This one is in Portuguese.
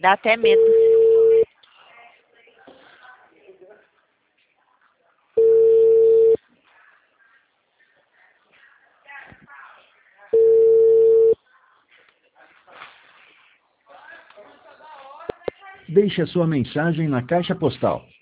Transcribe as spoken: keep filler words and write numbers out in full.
Dá até medo. Deixe a sua mensagem na caixa postal